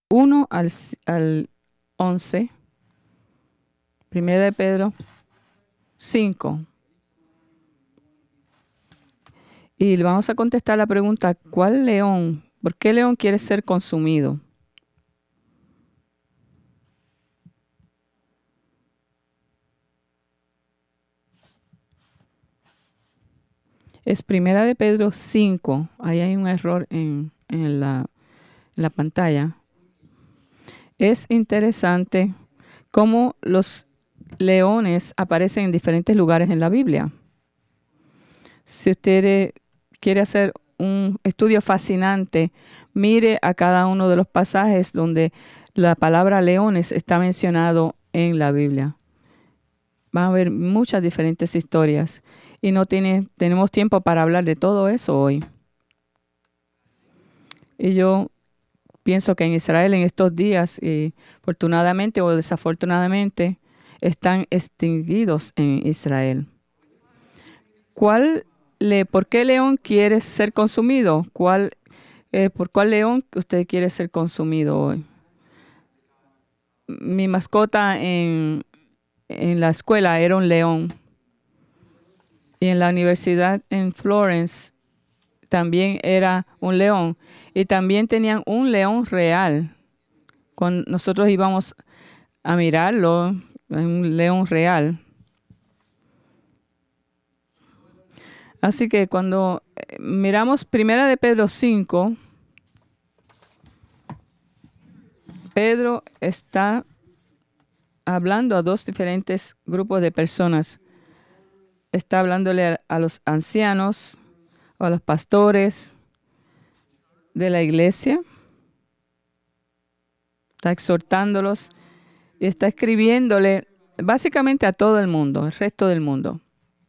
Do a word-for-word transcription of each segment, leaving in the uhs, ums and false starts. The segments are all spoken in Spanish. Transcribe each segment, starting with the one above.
uno al, al once. Primera de Pedro cinco. Y le vamos a contestar la pregunta, ¿cuál león? ¿Por qué león quiere ser consumido? Es Primera de Pedro cinco. Ahí hay un error en, en, la, en la pantalla. Es interesante cómo los leones aparecen en diferentes lugares en la Biblia. Si usted quiere hacer un estudio fascinante, mire a cada uno de los pasajes donde la palabra leones está mencionado en la Biblia. Van a haber muchas diferentes historias y no tiene, tenemos tiempo para hablar de todo eso hoy. Y yo pienso que en Israel en estos días, y afortunadamente o desafortunadamente, están extinguidos en Israel. ¿Cuál le, ¿Por qué león quiere ser consumido? ¿Cuál, eh, ¿Por cuál león usted quiere ser consumido hoy? Mi mascota en, en la escuela era un león. Y en la universidad en Florence también era un león. Y también tenían un león real. Cuando nosotros íbamos a mirarlo, un león real. Así que cuando miramos Primera de Pedro cinco, Pedro está hablando a dos diferentes grupos de personas. Está hablándole a, a los ancianos, a los pastores de la iglesia. Está exhortándolos y está escribiéndole básicamente a todo el mundo, el resto del mundo.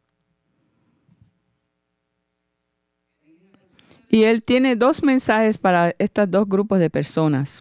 Y él tiene dos mensajes para estos dos grupos de personas.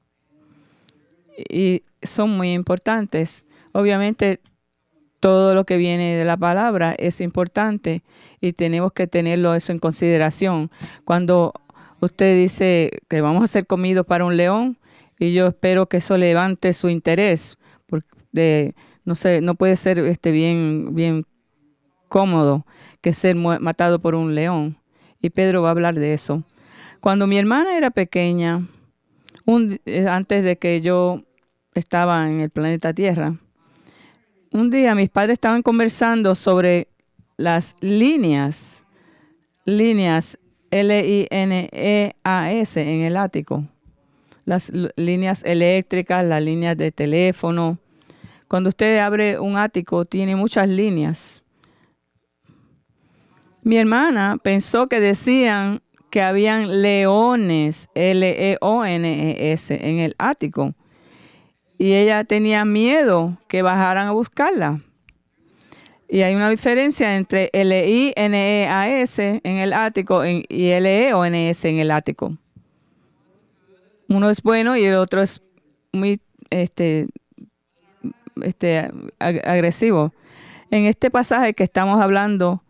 Y son muy importantes. Obviamente, todo lo que viene de la palabra es importante y tenemos que tenerlo eso en consideración. Cuando usted dice que vamos a ser comidos para un león, y yo espero que eso levante su interés, porque no sé, no puede ser este bien, bien cómodo que ser matado por un león. Y Pedro va a hablar de eso. Cuando mi hermana era pequeña, un, antes de que yo estaba en el planeta Tierra, un día mis padres estaban conversando sobre las líneas, líneas L I N E A S en el ático. Las líneas eléctricas, las líneas de teléfono. Cuando usted abre un ático, tiene muchas líneas. Mi hermana pensó que decían que habían leones, L E O N E S, en el ático. Y ella tenía miedo que bajaran a buscarla. Y hay una diferencia entre L I N E A S en el ático y L E O N S en el ático. Uno es bueno y el otro es muy este, este, agresivo. En este pasaje que estamos hablando,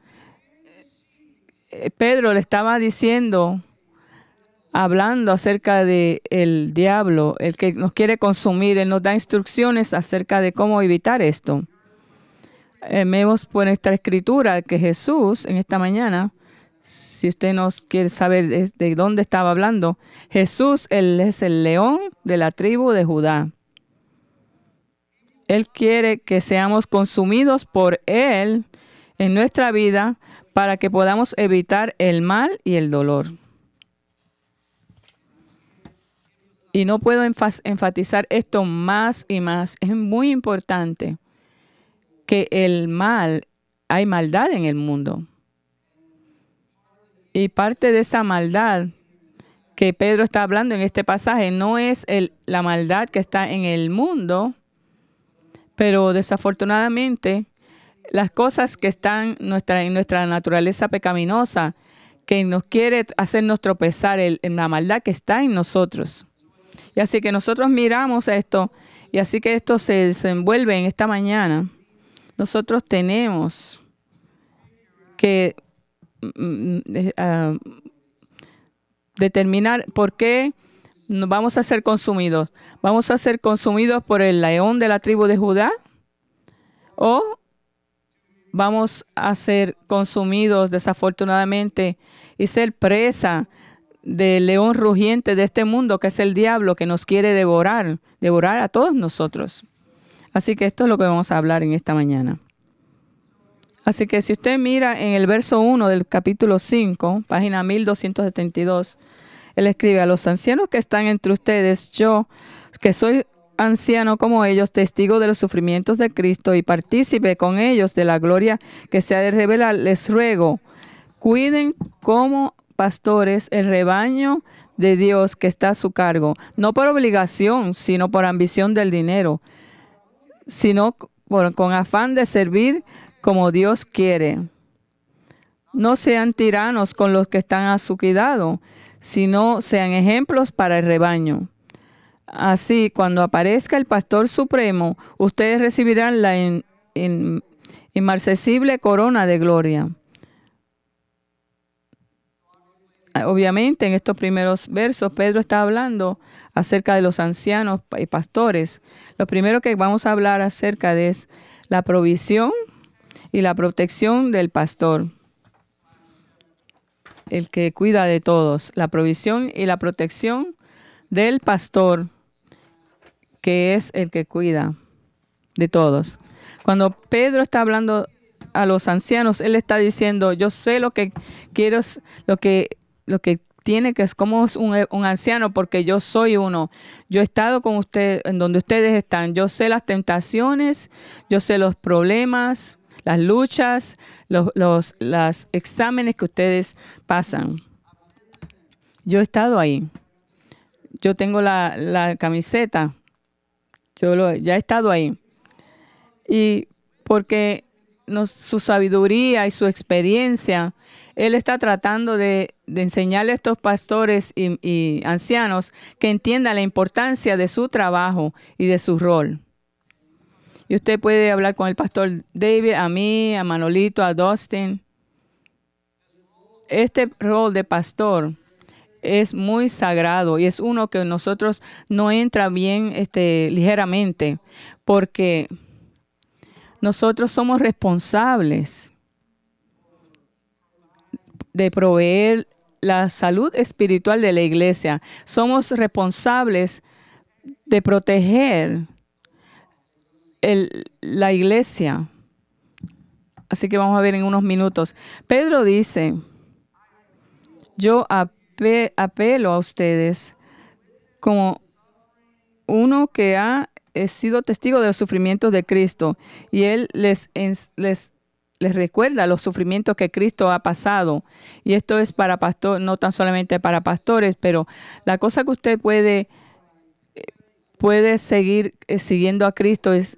Pedro le estaba diciendo, hablando acerca de el diablo, el que nos quiere consumir. Él nos da instrucciones acerca de cómo evitar esto. Eh, vemos por esta escritura que Jesús, en esta mañana, si usted nos quiere saber de, de dónde estaba hablando, Jesús, él es el león de la tribu de Judá. Él quiere que seamos consumidos por Él en nuestra vida para que podamos evitar el mal y el dolor. Y no puedo enfatizar esto más y más. Es muy importante que el mal, hay maldad en el mundo. Y parte de esa maldad que Pedro está hablando en este pasaje no es el, la maldad que está en el mundo, pero desafortunadamente las cosas que están nuestra, en nuestra naturaleza pecaminosa, que nos quiere hacernos tropezar el, en la maldad que está en nosotros. Y así que nosotros miramos esto, y así que esto se desenvuelve en esta mañana. Nosotros tenemos que uh, determinar por qué no vamos a ser consumidos. ¿Vamos a ser consumidos por el león de la tribu de Judá? ¿O vamos a ser consumidos desafortunadamente y ser presa del león rugiente de este mundo, que es el diablo, que nos quiere devorar, devorar a todos nosotros? Así que esto es lo que vamos a hablar en esta mañana. Así que si usted mira en el verso uno del capítulo cinco, página mil doscientos setenta y dos, él escribe: a los ancianos que están entre ustedes, yo, que soy anciano como ellos, testigo de los sufrimientos de Cristo y partícipe con ellos de la gloria que se ha de revelar, les ruego, cuiden como pastores el rebaño de Dios que está a su cargo, no por obligación, sino por ambición del dinero, sino por, con afán de servir como Dios quiere. No sean tiranos con los que están a su cuidado, sino sean ejemplos para el rebaño. Así, cuando aparezca el Pastor Supremo, ustedes recibirán la in, in, inmarcesible corona de gloria. Obviamente, en estos primeros versos, Pedro está hablando acerca de los ancianos y pastores. Lo primero que vamos a hablar acerca de es la provisión y la protección del pastor, el que cuida de todos. La provisión y la protección del pastor, que es el que cuida de todos. Cuando Pedro está hablando a los ancianos, él está diciendo: yo sé lo que quiero, lo que, lo que tiene que es como un, un anciano, porque yo soy uno. Yo he estado con ustedes en donde ustedes están. Yo sé las tentaciones, yo sé los problemas, las luchas, los, los las exámenes que ustedes pasan. Yo he estado ahí. Yo tengo la, la camiseta. Yo lo, ya he estado ahí. Y porque nos, su sabiduría y su experiencia, él está tratando de, de enseñarle a estos pastores y, y ancianos que entiendan la importancia de su trabajo y de su rol. Y usted puede hablar con el pastor David, a mí, a Manolito, a Dustin. Este rol de pastor es muy sagrado y es uno que nosotros no entra bien este, ligeramente, porque nosotros somos responsables de proveer la salud espiritual de la iglesia. Somos responsables de proteger el, la iglesia. Así que vamos a ver en unos minutos. Pedro dice: yo ape, apelo a ustedes como uno que ha sido testigo de los sufrimientos de Cristo, y él les, les, les recuerda los sufrimientos que Cristo ha pasado. Y esto es para pastores, no tan solamente para pastores, pero la cosa que usted puede, puede seguir eh, siguiendo a Cristo es,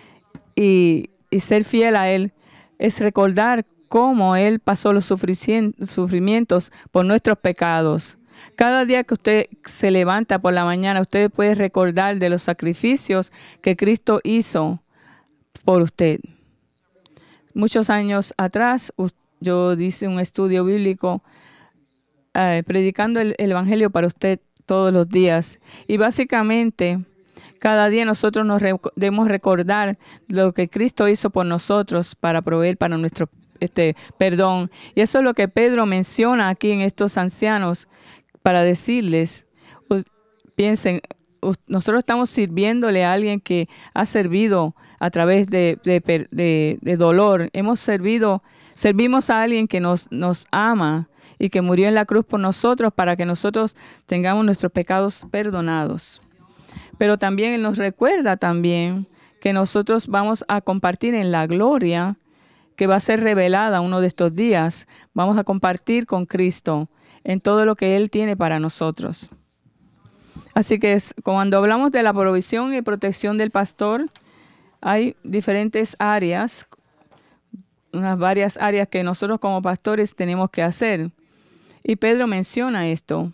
y, y ser fiel a Él, es recordar cómo Él pasó los sufrimientos por nuestros pecados. Cada día que usted se levanta por la mañana, usted puede recordar de los sacrificios que Cristo hizo por usted. Muchos años atrás, yo hice un estudio bíblico eh, predicando el, el Evangelio para usted todos los días. Y básicamente, cada día nosotros nos re- debemos recordar lo que Cristo hizo por nosotros para proveer para nuestro este, perdón. Y eso es lo que Pedro menciona aquí en estos ancianos, para decirles, piensen, nosotros estamos sirviéndole a alguien que ha servido a través de, de, de, de dolor. Hemos servido, servimos a alguien que nos, nos ama y que murió en la cruz por nosotros para que nosotros tengamos nuestros pecados perdonados. Pero también Él nos recuerda también que nosotros vamos a compartir en la gloria que va a ser revelada uno de estos días. Vamos a compartir con Cristo en todo lo que Él tiene para nosotros. Así que es, cuando hablamos de la provisión y protección del pastor, hay diferentes áreas, unas varias áreas que nosotros como pastores tenemos que hacer. Y Pedro menciona esto.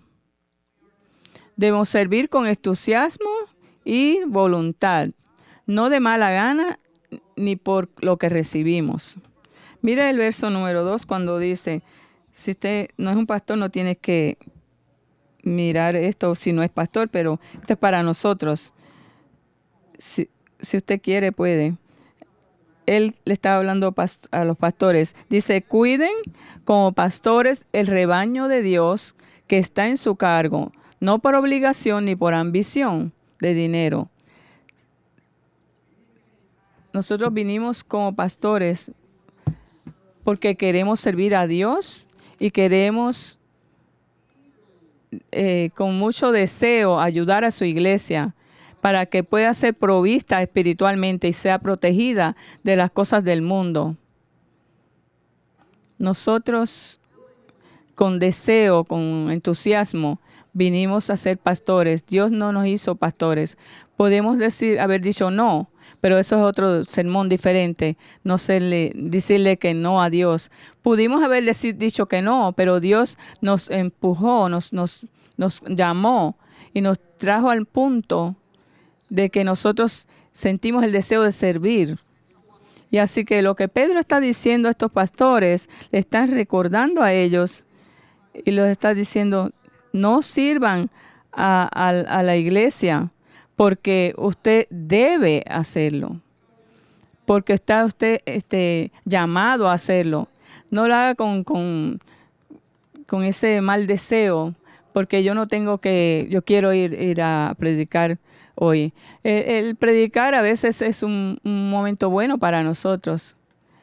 Debemos servir con entusiasmo y voluntad, no de mala gana ni por lo que recibimos. Mira el verso número dos cuando dice: si usted no es un pastor, no tiene que mirar esto si no es pastor, pero esto es para nosotros. Si, si usted quiere, puede. Él le estaba hablando a los pastores. Dice, cuiden como pastores el rebaño de Dios que está en su cargo, no por obligación ni por ambición de dinero. Nosotros vinimos como pastores porque queremos servir a Dios y queremos eh, con mucho deseo ayudar a su iglesia para que pueda ser provista espiritualmente y sea protegida de las cosas del mundo. Nosotros, con deseo, con entusiasmo, vinimos a ser pastores. Dios no nos hizo pastores. Podemos decir, haber dicho no, pero eso es otro sermón diferente. No serle, decirle que no a Dios. Pudimos haber decir, dicho que no, pero Dios nos empujó, nos, nos, nos llamó y nos trajo al punto de que nosotros sentimos el deseo de servir. Y así que lo que Pedro está diciendo a estos pastores, le están recordando a ellos y les está diciendo, no sirvan a, a, a la iglesia porque usted debe hacerlo, porque está usted este, llamado a hacerlo. No lo haga con, con, con ese mal deseo, porque yo no tengo que, yo quiero ir, ir a predicar hoy. El, el predicar a veces es un, un momento bueno para nosotros.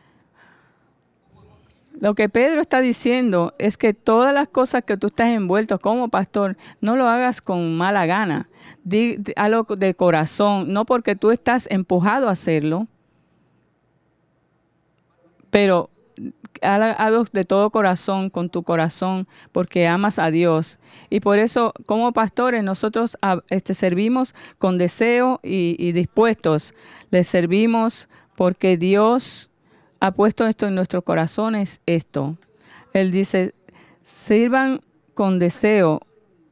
Lo que Pedro está diciendo es que todas las cosas que tú estás envuelto como pastor, no lo hagas con mala gana. Di, di, hazlo de corazón, no porque tú estás empujado a hacerlo, pero hazlo de todo corazón, con tu corazón, porque amas a Dios. Y por eso, como pastores, nosotros este, servimos con deseo y, y dispuestos. Les servimos porque Dios ha puesto esto en nuestros corazones, esto. Él dice, sirvan con deseo,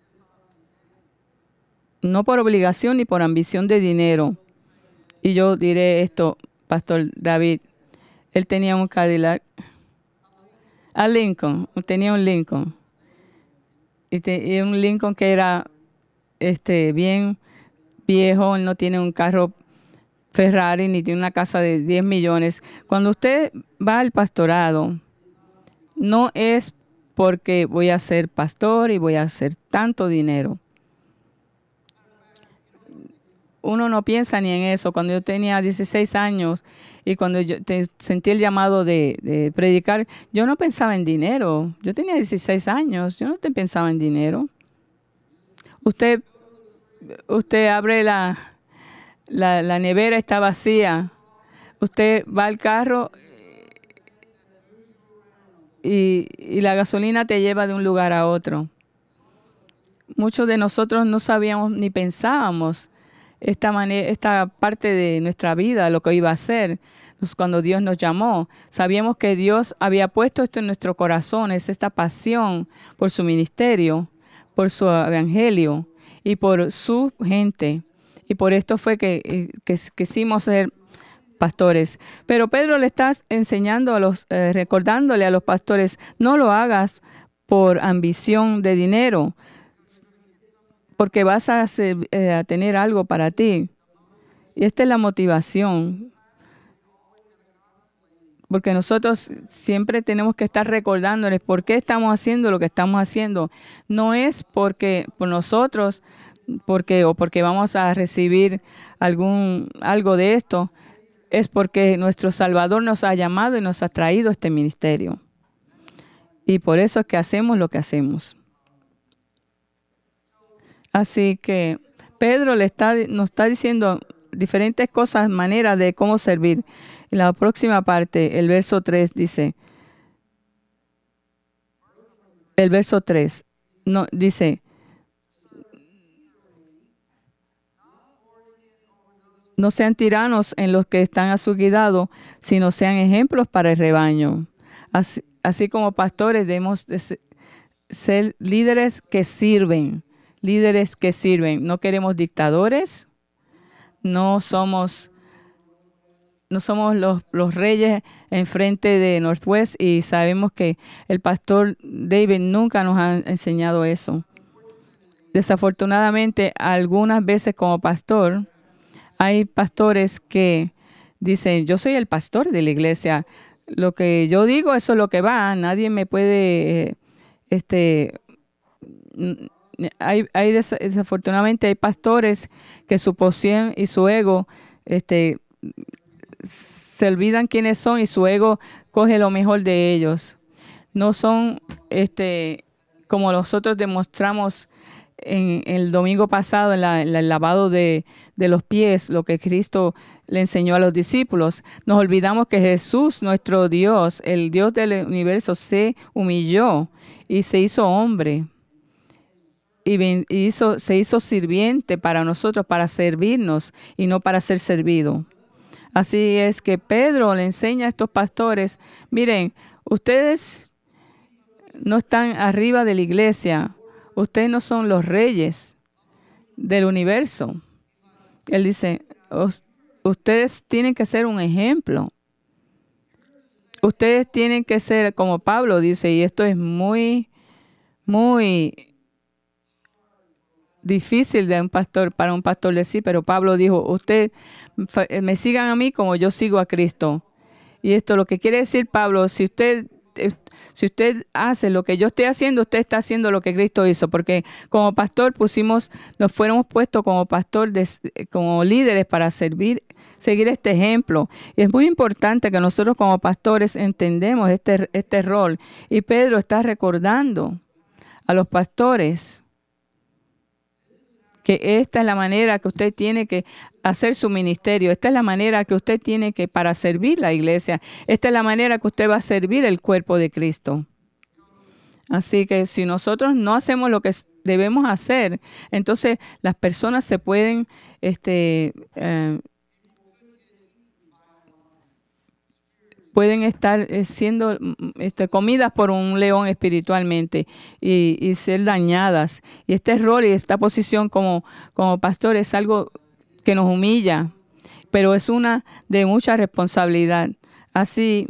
no por obligación ni por ambición de dinero. Y yo diré esto, Pastor David, él tenía un Cadillac, a Lincoln, tenía un Lincoln, y, te, y un Lincoln que era este, bien viejo, él no tiene un carro Ferrari ni tiene una casa de diez millones. Cuando usted va al pastorado, no es porque voy a ser pastor y voy a hacer tanto dinero. Uno no piensa ni en eso. Cuando yo tenía dieciséis años y cuando yo te, sentí el llamado de, de predicar, yo no pensaba en dinero. Yo tenía dieciséis años, yo no te pensaba en dinero. Usted, usted abre la, la, la nevera, está vacía. Usted va al carro y, y la gasolina te lleva de un lugar a otro. Muchos de nosotros no sabíamos ni pensábamos esta manera, esta parte de nuestra vida, lo que iba a hacer. Entonces, cuando Dios nos llamó, sabíamos que Dios había puesto esto en nuestros corazones, esta pasión por su ministerio, por su evangelio y por su gente. Y por esto fue que, que quisimos ser pastores. Pero Pedro le está enseñando a los, eh, recordándole a los pastores, no lo hagas por ambición de dinero, porque vas a, hacer, eh, a tener algo para ti. Y esta es la motivación. Porque nosotros siempre tenemos que estar recordándoles por qué estamos haciendo lo que estamos haciendo. No es porque por nosotros, porque o porque vamos a recibir algún algo de esto, es porque nuestro Salvador nos ha llamado y nos ha traído este ministerio. Y por eso es que hacemos lo que hacemos. Así que Pedro le está, nos está diciendo diferentes cosas, maneras de cómo servir. En la próxima parte, el verso tres dice, el verso tres no, dice, no sean tiranos en los que están a su cuidado, sino sean ejemplos para el rebaño. Así, así como pastores debemos de ser líderes que sirven. Líderes que sirven. No queremos dictadores. No somos, no somos los, los reyes enfrente de Northwest y sabemos que el pastor David nunca nos ha enseñado eso. desafortunadamente, algunas veces como pastor, hay pastores que dicen, yo soy el pastor de la iglesia. Lo que yo digo, eso es lo que va. Nadie me puede, este, hay, hay des- desafortunadamente hay pastores que su posición y su ego, este, se olvidan quiénes son y su ego coge lo mejor de ellos. No son, este, como nosotros demostramos en, en el domingo pasado, en, la- en el lavado de, de los pies, lo que Cristo le enseñó a los discípulos. Nos olvidamos que Jesús, nuestro Dios, el Dios del universo, se humilló y se hizo hombre. Y, ven- y hizo, se hizo sirviente para nosotros, para servirnos y no para ser servido. Así es que Pedro le enseña a estos pastores, miren, ustedes no están arriba de la iglesia, ustedes no son los reyes del universo. Él dice, "Us- ustedes tienen que ser un ejemplo. Ustedes tienen que ser como Pablo dice, y esto es muy, muy difícil de un pastor, para un pastor decir, pero Pablo dijo, ustedes me sigan a mí como yo sigo a Cristo. Y esto lo que quiere decir Pablo, si usted, eh, si usted hace lo que yo estoy haciendo, usted está haciendo lo que Cristo hizo, porque como pastor pusimos, nos fuéramos puestos como pastor, de, como líderes para servir, seguir este ejemplo. Y es muy importante que nosotros como pastores entendemos este, este rol. Y Pedro está recordando a los pastores que esta es la manera que usted tiene que hacer su ministerio. Esta es la manera que usted tiene que para servir la iglesia. Esta es la manera que usted va a servir el cuerpo de Cristo. Así que si nosotros no hacemos lo que debemos hacer, entonces las personas se pueden este, eh, pueden estar eh, siendo mm, este, comidas por un león espiritualmente y, y ser dañadas. Y este rol y esta posición como, como pastor es algo que nos humilla, pero es una de mucha responsabilidad. Así,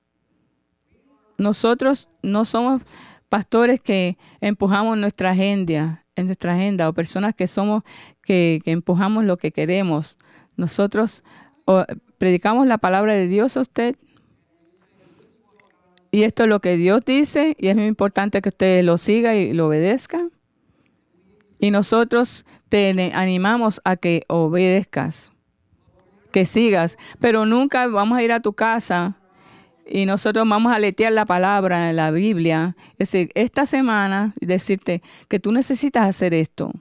nosotros no somos pastores que empujamos nuestra agenda, en nuestra agenda, o personas que somos que, que empujamos lo que queremos. Nosotros o, predicamos la palabra de Dios a usted. Y esto es lo que Dios dice y es muy importante que usted lo siga y lo obedezca. Y nosotros te animamos a que obedezcas, que sigas, pero nunca vamos a ir a tu casa y nosotros vamos a letear la palabra en la Biblia. Es decir, esta semana decirte que tú necesitas hacer esto.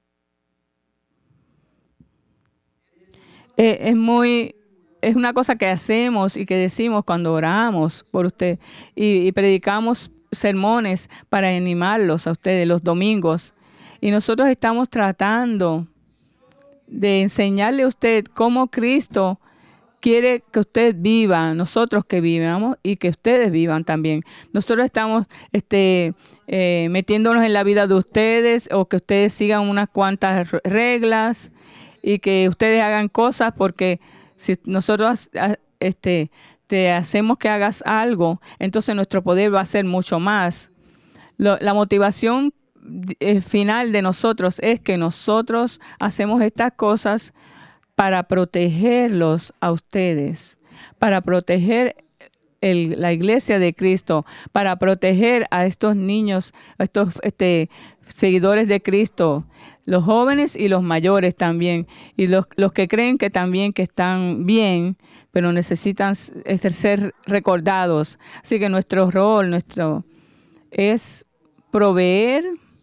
Eh, es muy... Es una cosa que hacemos y que decimos cuando oramos por usted y, y predicamos sermones para animarlos a ustedes los domingos. Y nosotros estamos tratando de enseñarle a usted cómo Cristo quiere que usted viva, nosotros que vivamos y que ustedes vivan también. Nosotros estamos este, eh, metiéndonos en la vida de ustedes o que ustedes sigan unas cuantas reglas y que ustedes hagan cosas porque si nosotros este, te hacemos que hagas algo, entonces nuestro poder va a ser mucho más. Lo, la motivación eh, final de nosotros es que nosotros hacemos estas cosas para protegerlos a ustedes, para proteger el, la iglesia de Cristo, para proteger a estos niños, a estos este, seguidores de Cristo, los jóvenes y los mayores también, y los, los que creen que también que están bien, pero necesitan ser recordados. Así que nuestro rol, nuestro es proveer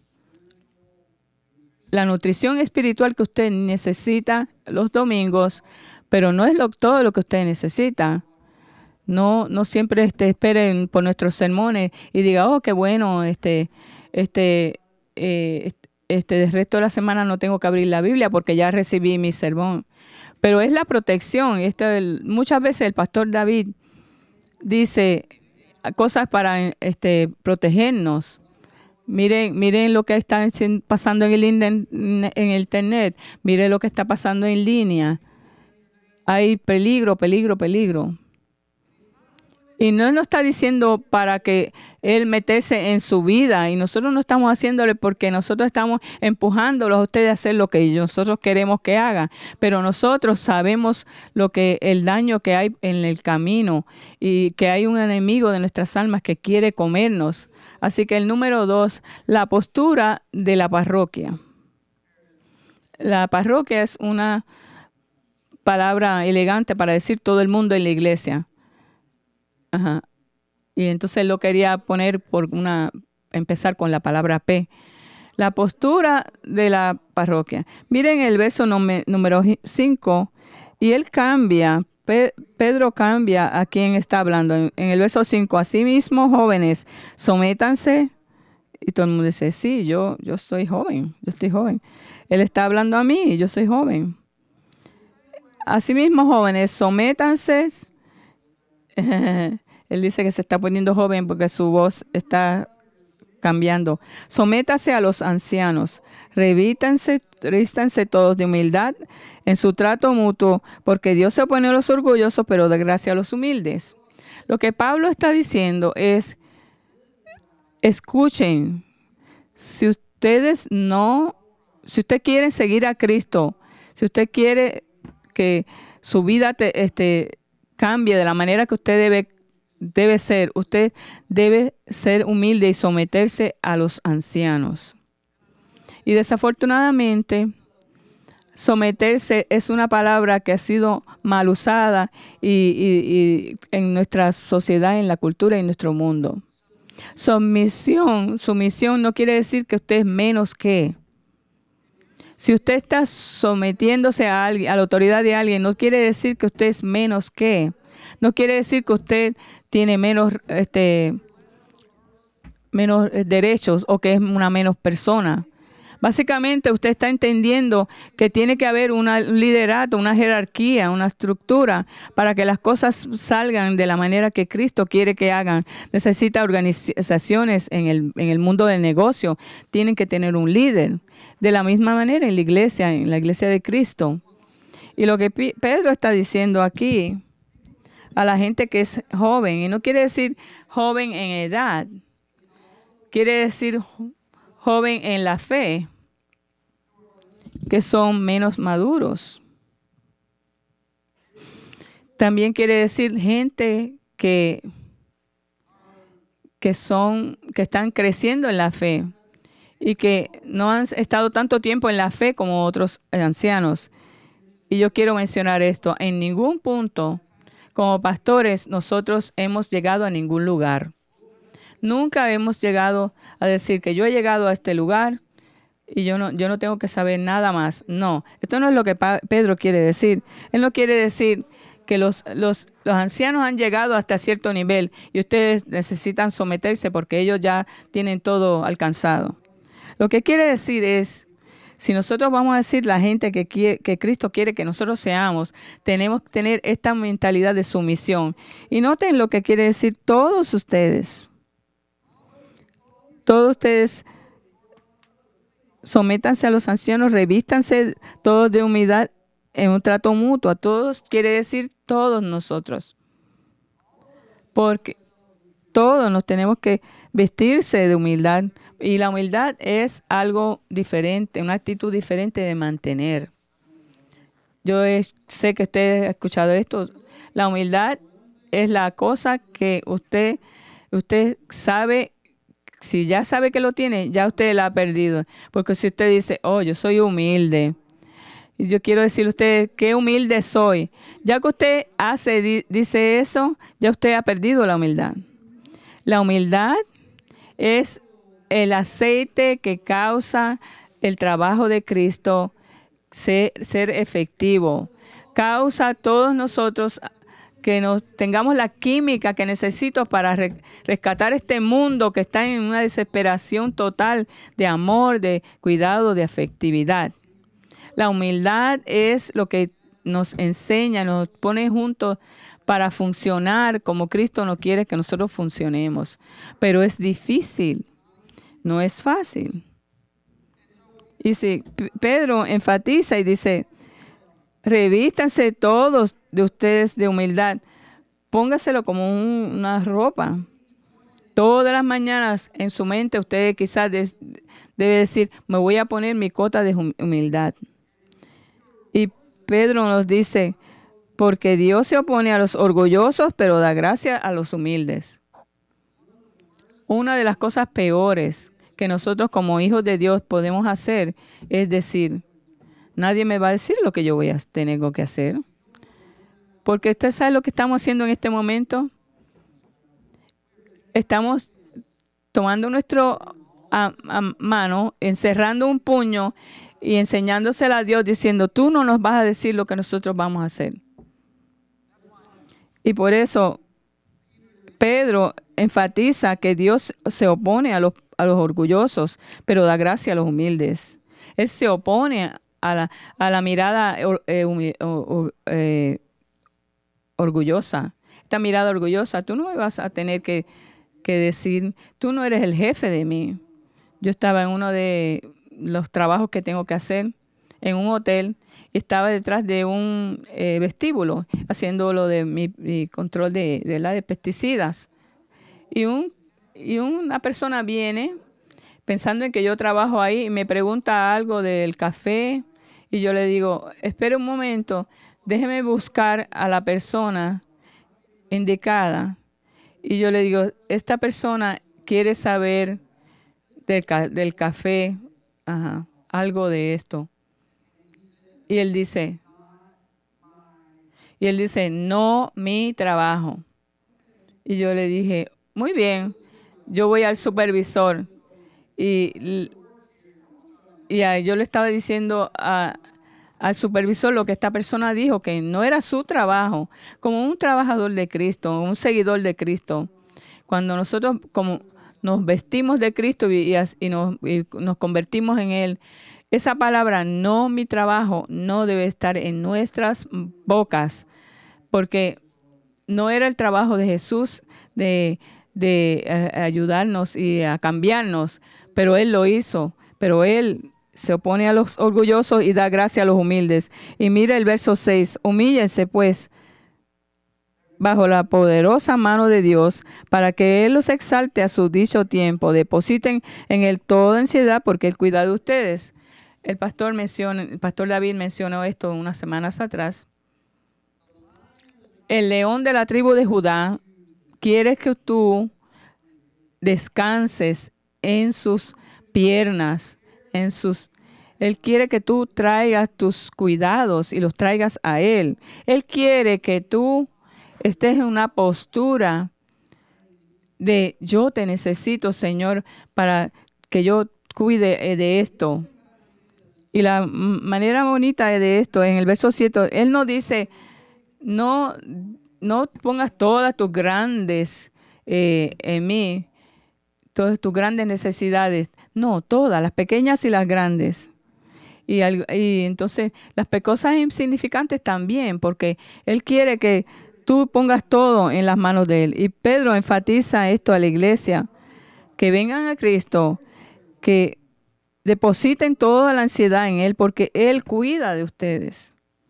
la nutrición espiritual que usted necesita los domingos, pero no es lo, todo lo que usted necesita. No, no siempre este, esperen por nuestros sermones y diga, oh, qué bueno, este, este, eh, este, del resto de la semana no tengo que abrir la Biblia porque ya recibí mi sermón. Pero es la protección. Esto, el, muchas veces el pastor David dice cosas para este, protegernos. Miren, miren lo que está pasando en el, en el internet. Miren lo que está pasando en línea. Hay peligro, peligro, peligro. Y no nos está diciendo para que Él meterse en su vida. Y nosotros no estamos haciéndole porque nosotros estamos empujándolos a ustedes a hacer lo que nosotros queremos que hagan. Pero nosotros sabemos lo que el daño que hay en el camino y que hay un enemigo de nuestras almas que quiere comernos. Así que el número dos, la postura de la parroquia. La parroquia es una palabra elegante para decir todo el mundo en la iglesia. Ajá. Y entonces lo quería poner por una, empezar con la palabra P. La postura de la parroquia. Miren el verso número cinco y él cambia, Pe- Pedro cambia a quien está hablando. En, en el verso cinco, asimismo jóvenes, sométanse. Y todo el mundo dice, sí, yo, yo soy joven, yo estoy joven. Él está hablando a mí, yo soy joven. Asimismo jóvenes, sométanse. Él dice que se está poniendo joven porque su voz está cambiando. Sométase a los ancianos. Revístanse, revístanse todos de humildad en su trato mutuo, porque Dios se opone a los orgullosos, pero da gracia a los humildes. Lo que Pablo está diciendo es, escuchen, si ustedes no, si usted quiere seguir a Cristo, si usted quiere que su vida te, este, cambie de la manera que usted debe debe ser, usted debe ser humilde y someterse a los ancianos. Y desafortunadamente, someterse es una palabra que ha sido mal usada y, y, y en nuestra sociedad, en la cultura y en nuestro mundo. Sumisión, sumisión no quiere decir que usted es menos que. Si usted está sometiéndose a alguien, a la autoridad de alguien, no quiere decir que usted es menos que. No quiere decir que usted tiene menos, este, menos derechos o que es una menos persona. Básicamente usted está entendiendo que tiene que haber una, un liderato, una jerarquía, una estructura para que las cosas salgan de la manera que Cristo quiere que hagan. Necesita organizaciones en el, en el mundo del negocio. Tienen que tener un líder. De la misma manera en la iglesia, en la iglesia de Cristo. Y lo que Pedro está diciendo aquí a la gente que es joven, y no quiere decir joven en edad, quiere decir joven en la fe, que son menos maduros. También quiere decir gente que, que son, que están creciendo en la fe y que no han estado tanto tiempo en la fe como otros ancianos. Y yo quiero mencionar esto, en ningún punto como pastores, nosotros hemos llegado a ningún lugar. Nunca hemos llegado a decir que yo he llegado a este lugar y yo no, yo no tengo que saber nada más. No, esto no es lo que pa- Pedro quiere decir. Él no quiere decir que los, los, los ancianos han llegado hasta cierto nivel y ustedes necesitan someterse porque ellos ya tienen todo alcanzado. Lo que quiere decir es, si nosotros vamos a decir la gente que, quiere, que Cristo quiere que nosotros seamos, tenemos que tener esta mentalidad de sumisión. Y noten lo que quiere decir todos ustedes. Todos ustedes sométanse a los ancianos, revístanse todos de humildad en un trato mutuo. A todos quiere decir todos nosotros. Porque todos nos tenemos que vestirse de humildad. Y la humildad es algo diferente, una actitud diferente de mantener. Yo es, sé que usted ha escuchado esto. La humildad es la cosa que usted, usted sabe, si ya sabe que lo tiene, ya usted la ha perdido. Porque si usted dice, oh, yo soy humilde, y yo quiero decirle a usted qué humilde soy. Ya que usted hace, di, dice eso, ya usted ha perdido la humildad. La humildad es el aceite que causa el trabajo de Cristo ser, ser efectivo. Causa a todos nosotros que nos tengamos la química que necesito para re, rescatar este mundo que está en una desesperación total de amor, de cuidado, de afectividad. La humildad es lo que nos enseña, nos pone juntos para funcionar como Cristo no quiere que nosotros funcionemos. Pero es difícil. No es fácil. Y si Pedro enfatiza y dice, revístanse todos de ustedes de humildad, póngaselo como un, una ropa. Todas las mañanas en su mente usted quizás des, debe decir, me voy a poner mi cota de humildad. Y Pedro nos dice, porque Dios se opone a los orgullosos, pero da gracia a los humildes. Una de las cosas peores que nosotros como hijos de Dios podemos hacer es decir, nadie me va a decir lo que yo voy a tener que hacer. Porque usted sabe lo que estamos haciendo en este momento. Estamos tomando nuestra mano, encerrando un puño y enseñándosela a Dios diciendo, tú no nos vas a decir lo que nosotros vamos a hacer. Y por eso Pedro enfatiza que Dios se opone a los, a los orgullosos, pero da gracia a los humildes. Él se opone a la, a la mirada eh, eh, orgullosa. Esta mirada orgullosa, tú no me vas a tener que, que decir, tú no eres el jefe de mí. Yo estaba en uno de los trabajos que tengo que hacer en un hotel. Estaba detrás de un eh, vestíbulo haciendo lo de mi, mi control de, de, la de pesticidas. Y, un, y una persona viene pensando en que yo trabajo ahí y me pregunta algo del café. Y yo le digo, espere un momento, déjeme buscar a la persona indicada. Y yo le digo, esta persona quiere saber del, ca del café, ajá, algo de esto. Y él dice, y él dice, no mi trabajo. Y yo le dije, muy bien, yo voy al supervisor. Y, y a, yo le estaba diciendo a, al supervisor lo que esta persona dijo, que no era su trabajo, como un trabajador de Cristo, un seguidor de Cristo. Cuando nosotros como nos vestimos de Cristo y, y, y, nos, y nos convertimos en Él, esa palabra, no mi trabajo, no debe estar en nuestras bocas, porque no era el trabajo de Jesús de, de uh, ayudarnos y a cambiarnos, pero Él lo hizo, pero Él se opone a los orgullosos y da gracia a los humildes. Y mira el verso seis, humíllense pues bajo la poderosa mano de Dios, para que Él los exalte a su dicho tiempo. Depositen en Él toda ansiedad, porque Él cuida de ustedes. El pastor menciona, el pastor David mencionó esto unas semanas atrás. El león de la tribu de Judá quiere que tú descanses en sus piernas, en sus. Él quiere que tú traigas tus cuidados y los traigas a Él. Él quiere que tú estés en una postura de yo te necesito, Señor, para que yo cuide de esto. Y la manera bonita de esto, en el verso siete, Él nos dice, no, no pongas todas tus grandes eh, en mí, todas tus grandes necesidades. No, todas, las pequeñas y las grandes. Y, y entonces las cosas insignificantes también, porque Él quiere que tú pongas todo en las manos de Él. Y Pedro enfatiza esto a la iglesia, que vengan a Cristo, que depositen toda la ansiedad en Él, porque Él cuida de ustedes.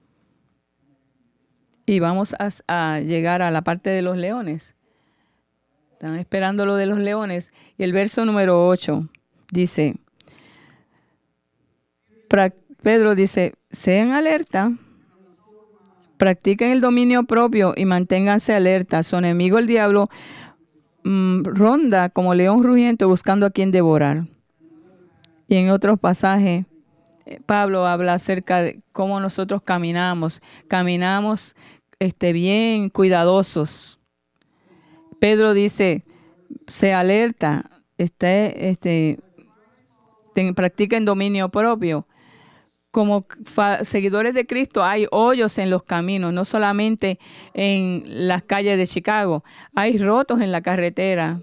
Y vamos a, a llegar a la parte de los leones. Están esperando lo de los leones. Y el verso número ocho dice, Pedro dice, sean alerta, practiquen el dominio propio y manténganse alerta. Su enemigo, el diablo, mmm, ronda como león rugiente buscando a quien devorar. Y en otros pasajes, Pablo habla acerca de cómo nosotros caminamos. Caminamos este, bien cuidadosos. Pedro dice, sea alerta, esté, este, ten, practiquen dominio propio. Como seguidores de Cristo hay hoyos en los caminos, no solamente en las calles de Chicago. Hay rotos en la carretera.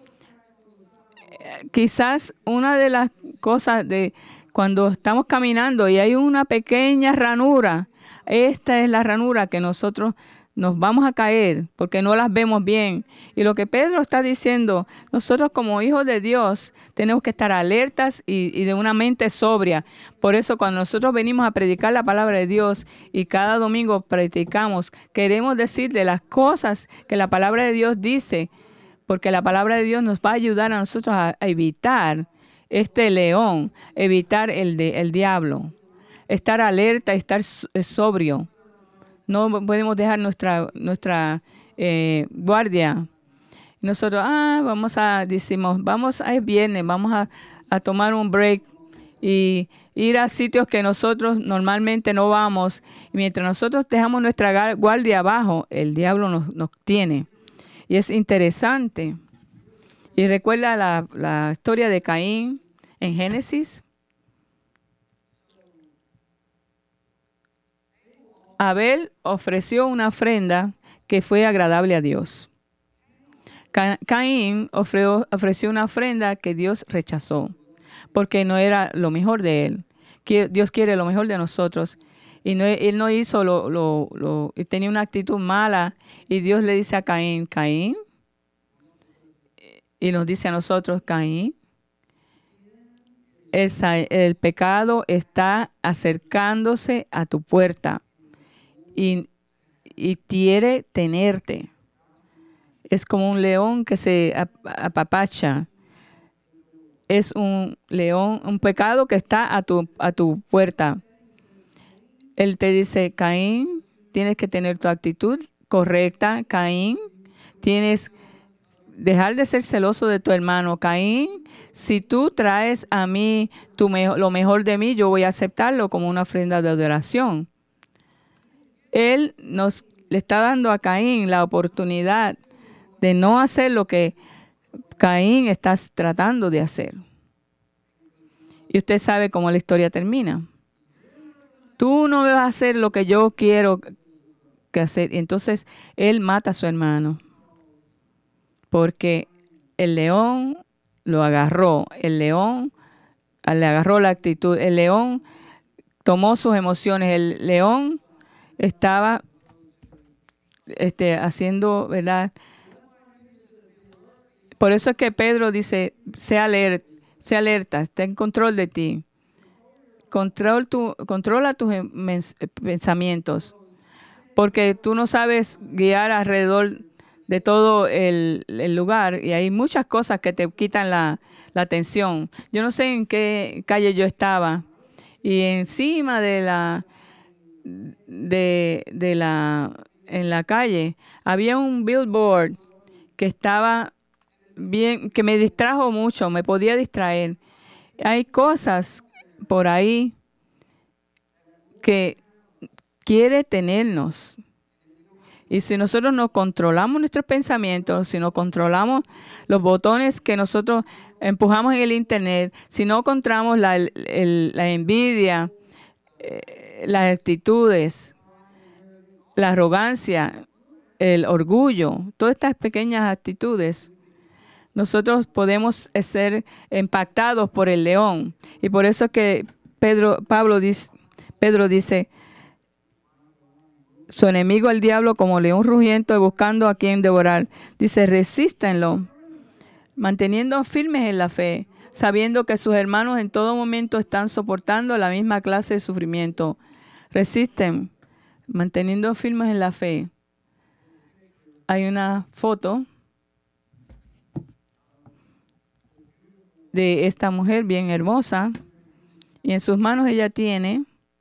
Quizás una de las cosas de cuando estamos caminando y hay una pequeña ranura, esta es la ranura que nosotros nos vamos a caer porque no las vemos bien. Y lo que Pedro está diciendo, nosotros como hijos de Dios tenemos que estar alertas y, y de una mente sobria. Por eso cuando nosotros venimos a predicar la palabra de Dios y cada domingo predicamos, queremos decir de las cosas que la palabra de Dios dice, porque la palabra de Dios nos va a ayudar a nosotros a, a evitar este león, evitar el, de, el diablo, estar alerta, estar sobrio. No podemos dejar nuestra, nuestra eh, guardia. Nosotros, ah, vamos a, decimos, vamos, es viernes, vamos a, a tomar un break y ir a sitios que nosotros normalmente no vamos. Y mientras nosotros dejamos nuestra guardia abajo, el diablo nos, nos tiene. Y es interesante. Y recuerda la, la historia de Caín en Génesis. Abel ofreció una ofrenda que fue agradable a Dios. Ca Caín ofreció, ofreció una ofrenda que Dios rechazó, porque no era lo mejor de él. Que Dios quiere lo mejor de nosotros. Y no, él no hizo lo, lo, lo, tenía una actitud mala. Y Dios le dice a Caín, Caín, y nos dice a nosotros, Caín, el, el pecado está acercándose a tu puerta. Y, y quiere tenerte. Es como un león que se apapacha. Es un león, un pecado que está a tu, a tu puerta. Él te dice, Caín, tienes que tener tu actitud correcta. Caín, tienes que dejar de ser celoso de tu hermano. Caín, si tú traes a mí tu me lo mejor de mí, yo voy a aceptarlo como una ofrenda de adoración. Él nos le está dando a Caín la oportunidad de no hacer lo que Caín está tratando de hacer. Y usted sabe cómo la historia termina. Tú no vas a hacer lo que yo quiero que hacer. Y entonces él mata a su hermano. Porque el león lo agarró. El león le agarró la actitud. El león tomó sus emociones. El león estaba este, haciendo, ¿verdad? Por eso es que Pedro dice, sé alerta, sé alerta, está en control de ti. Control tu, controla tus pensamientos, porque tú no sabes guiar alrededor de todo el, el lugar y hay muchas cosas que te quitan la, la atención. Yo no sé en qué calle yo estaba y encima de la de, de la en la calle había un billboard que estaba bien, que me distrajo mucho, me podía distraer. Hay cosas por ahí que quiere tenernos. Y si nosotros no controlamos nuestros pensamientos, si no controlamos los botones que nosotros empujamos en el internet, si no controlamos la, el, la envidia, eh, las actitudes, la arrogancia, el orgullo, todas estas pequeñas actitudes, nosotros podemos ser impactados por el león. Y por eso es que Pedro, Pablo dice, Pedro dice, su enemigo el diablo como león rugiente buscando a quien devorar. Dice, resístanlo, manteniendo firmes en la fe, sabiendo que sus hermanos en todo momento están soportando la misma clase de sufrimiento. Resisten, manteniendo firmes en la fe. Hay una foto de esta mujer bien hermosa y en sus manos ella tiene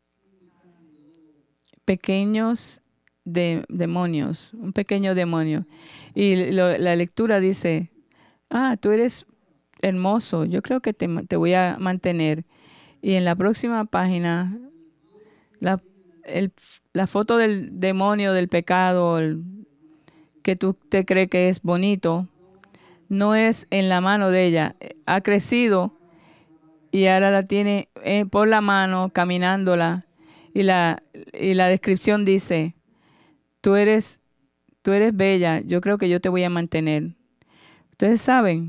pequeños de, demonios, un pequeño demonio. Y lo, la lectura dice, ah, tú eres hermoso, yo creo que te, te voy a mantener. Y en la próxima página, la, el, la foto del demonio, del pecado, el, que tú te crees que es bonito, no es en la mano de ella. Ha crecido y ahora la tiene eh, por la mano, caminándola. Y la, y la descripción dice, tú eres, tú eres bella, yo creo que yo te voy a mantener. Ustedes saben,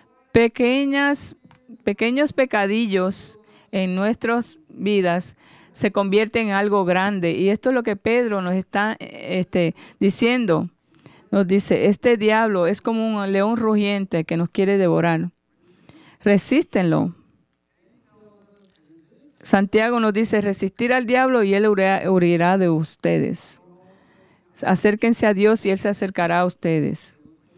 pequeñas, pequeños pecadillos en nuestras vidas se convierte en algo grande. Y esto es lo que Pedro nos está este, diciendo. Nos dice, este diablo es como un león rugiente que nos quiere devorar. Resístenlo. Santiago nos dice, resistir al diablo y él huirá de ustedes. Acérquense a Dios y él se acercará a ustedes.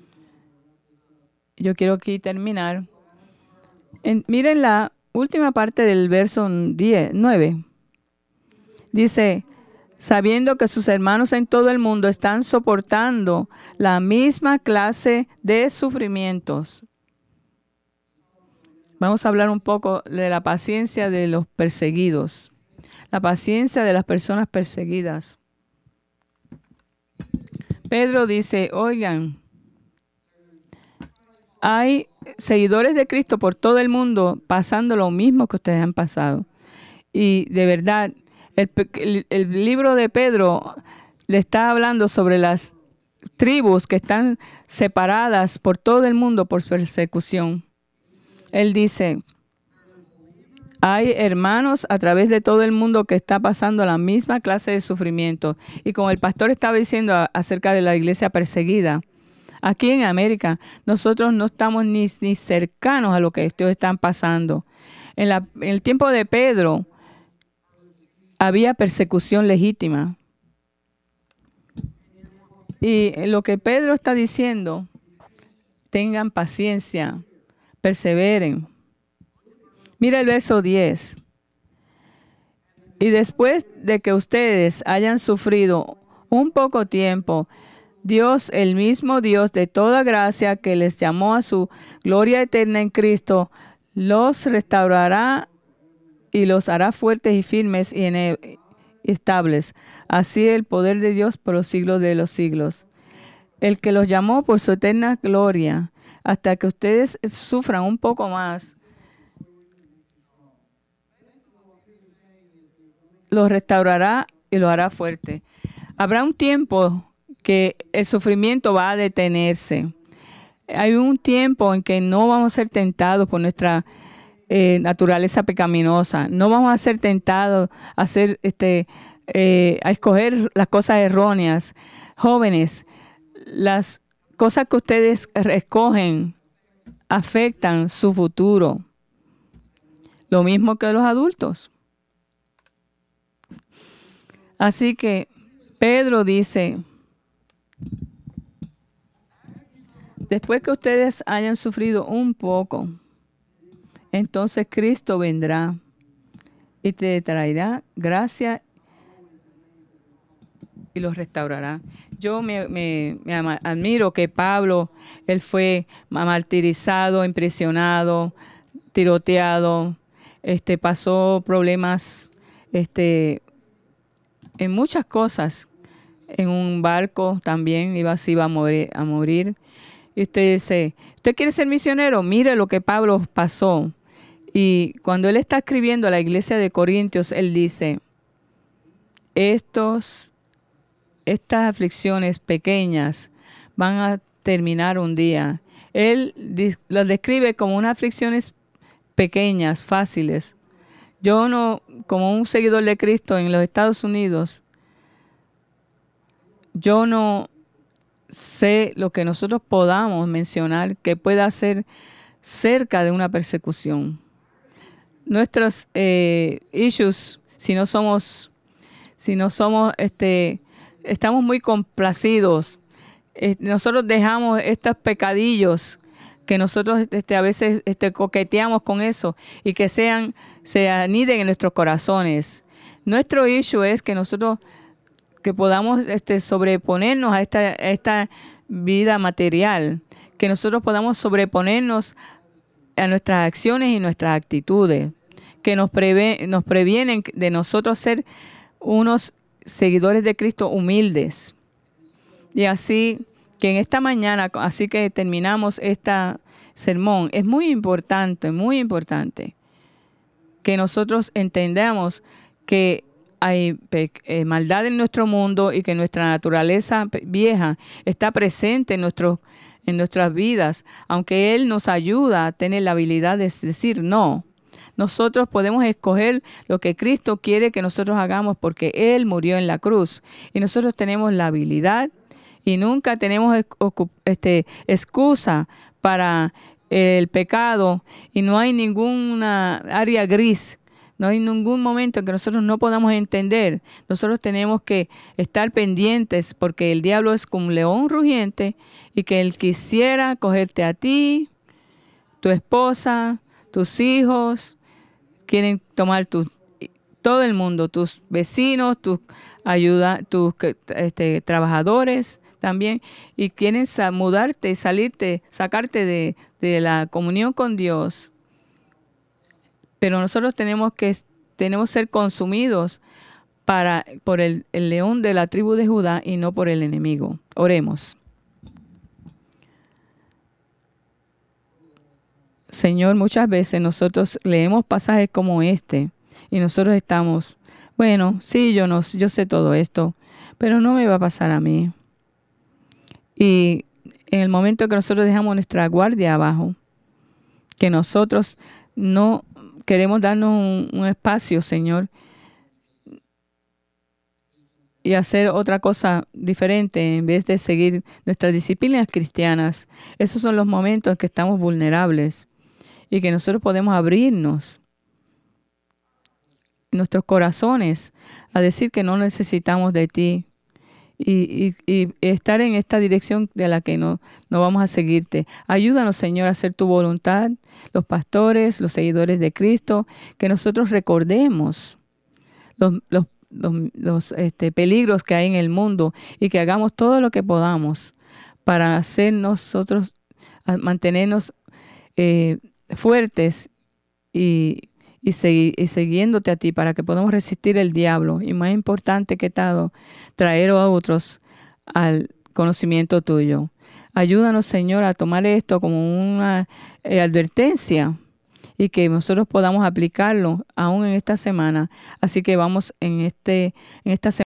Yo quiero aquí terminar. En, miren la última parte del verso diez, nueve. Dice, sabiendo que sus hermanos en todo el mundo están soportando la misma clase de sufrimientos. Vamos a hablar un poco de la paciencia de los perseguidos. La paciencia de las personas perseguidas. Pedro dice, oigan, hay seguidores de Cristo por todo el mundo pasando lo mismo que ustedes han pasado. Y de verdad, el, el, el libro de Pedro le está hablando sobre las tribus que están separadas por todo el mundo por persecución. Él dice, hay hermanos a través de todo el mundo que está pasando la misma clase de sufrimiento. Y como el pastor estaba diciendo a, acerca de la iglesia perseguida, aquí en América nosotros no estamos ni, ni cercanos a lo que ellos están pasando. En, la, en el tiempo de Pedro había persecución legítima. Y lo que Pedro está diciendo, tengan paciencia, perseveren. Mira el verso diez. Y después de que ustedes hayan sufrido un poco tiempo, Dios, el mismo Dios de toda gracia que les llamó a su gloria eterna en Cristo, los restaurará y los hará fuertes y firmes y estables. Así el poder de Dios por los siglos de los siglos. El que los llamó por su eterna gloria, hasta que ustedes sufran un poco más, los restaurará y los hará fuerte. Habrá un tiempo que el sufrimiento va a detenerse. Hay un tiempo en que no vamos a ser tentados por nuestra eh, naturaleza pecaminosa. No vamos a ser tentados a hacer, este, eh, a escoger las cosas erróneas. Jóvenes, las cosas que ustedes escogen afectan su futuro. Lo mismo que los adultos. Así que Pedro dice, después que ustedes hayan sufrido un poco, entonces Cristo vendrá y te traerá gracia y los restaurará. Yo me, me, me admiro que Pablo, él fue martirizado, impresionado, tiroteado, este, pasó problemas este, en muchas cosas. En un barco también iba, se iba a morir, a morir. Y usted dice, ¿usted quiere ser misionero? Mire lo que Pablo pasó. Y cuando él está escribiendo a la iglesia de Corintios, él dice, estos... Estas aflicciones pequeñas van a terminar un día. Él las describe como unas aflicciones pequeñas, fáciles. Yo no, como un seguidor de Cristo en los Estados Unidos, yo no sé lo que nosotros podamos mencionar que pueda ser cerca de una persecución. Nuestros eh, issues, si no somos, si no somos, este, estamos muy complacidos. Eh, nosotros dejamos estos pecadillos que nosotros este, a veces este, coqueteamos con eso y que sean, se aniden en nuestros corazones. Nuestro issue es que nosotros que podamos este, sobreponernos a esta, a esta vida material, que nosotros podamos sobreponernos a nuestras acciones y nuestras actitudes, que nos, preve, nos previenen de nosotros ser unos seguidores de Cristo humildes. Y así que en esta mañana, así que terminamos este sermón, es muy importante, muy importante que nosotros entendamos que hay eh, maldad en nuestro mundo y que nuestra naturaleza vieja está presente en, nuestro, en nuestras vidas, aunque Él nos ayuda a tener la habilidad de decir no, nosotros podemos escoger lo que Cristo quiere que nosotros hagamos porque Él murió en la cruz. Y nosotros tenemos la habilidad y nunca tenemos este, excusa para el pecado y no hay ninguna área gris. No hay ningún momento en que nosotros no podamos entender. Nosotros tenemos que estar pendientes porque el diablo es como un león rugiente y que él quisiera cogerte a ti, tu esposa, tus hijos, quieren tomar tu, todo el mundo, tus vecinos, tus ayuda, tus este, trabajadores también, y quieren mudarte, salirte, sacarte de, de la comunión con Dios. Pero nosotros tenemos que tenemos ser consumidos para, por el, el león de la tribu de Judá y no por el enemigo. Oremos. Señor, muchas veces nosotros leemos pasajes como este y nosotros estamos, bueno, sí, yo, no, yo sé todo esto, pero no me va a pasar a mí. Y en el momento que nosotros dejamos nuestra guardia abajo, que nosotros no queremos darnos un, un espacio, Señor, y hacer otra cosa diferente en vez de seguir nuestras disciplinas cristianas. Esos son los momentos en que estamos vulnerables y que nosotros podemos abrirnos nuestros corazones a decir que no necesitamos de ti y, y, y estar en esta dirección de la que no, no vamos a seguirte. Ayúdanos, Señor, a hacer tu voluntad, los pastores, los seguidores de Cristo, que nosotros recordemos los, los, los, los este, peligros que hay en el mundo y que hagamos todo lo que podamos para hacer nosotros, mantenernos eh, fuertes y Y, segui y siguiéndote a ti para que podamos resistir el diablo. Y más importante que todo, traer a otros al conocimiento tuyo. Ayúdanos, Señor, a tomar esto como una eh, advertencia y que nosotros podamos aplicarlo aún en esta semana. Así que vamos en, este, en esta semana.